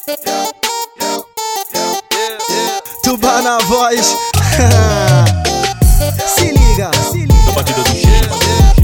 Tuba na voz. Se liga, se liga. Da batida do jeito.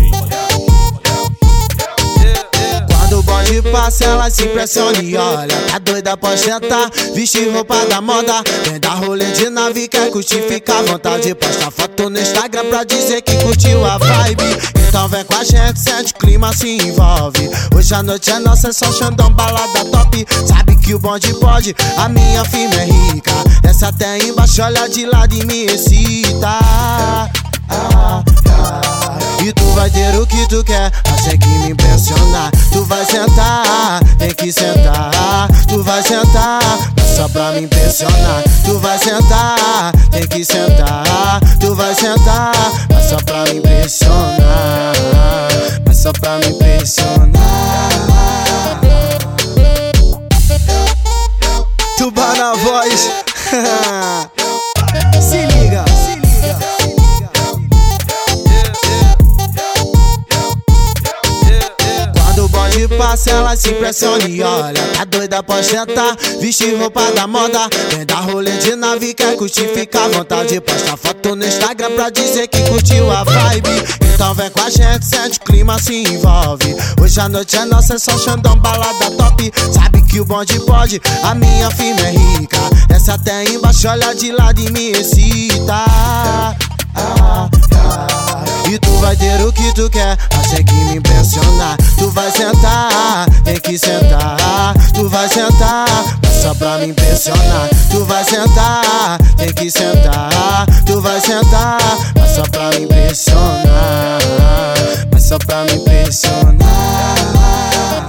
Quando o bonde passa, ela se impressiona e olha. Tá doida, pode tentar vestir roupa da moda. Vem dar rolê de nave, quer curtir, fica à vontade. Posta foto no Instagram pra dizer que curtiu a vibe. Então vem com a gente, sente o clima, se envolve. Hoje a noite é nossa, é só Xandão, balada top. Sabe que o bonde pode, a minha firma é rica. Desce até embaixo, olha de lado e me excita. E tu vai ter o que tu quer, acha que me impressionar. Tu vai sentar, tem que sentar. Tu vai sentar, só pra me impressionar. Tu vai sentar, tem que sentar. Tu vai sentar, mas só pra me impressionar. Mas só pra me impressionar. Tuba na voz. Se liga, se liga. Quando o bonde passa, ela se impressiona e olha. Tá doida, pode tentar vestir roupa da moda. Vem dar rolê de nave, quer curtir, fica à vontade. Posta foto no Instagram pra dizer que curtiu a vibe. Então vem com a gente, sente o clima, se envolve. Hoje a noite é nossa, é só Xandão, balada top. Sabe que o bonde pode, a minha firma é rica. Desce até embaixo, olha de lado e me excita. E tu vai ter o que tu quer, acha que me impressionar. Tu vai sentar, tem que sentar. Tu vai sentar, mas só pra me impressionar. Tu vai sentar, tem que sentar. Tu vai sentar, mas só pra me impressionar. Mas só pra me impressionar.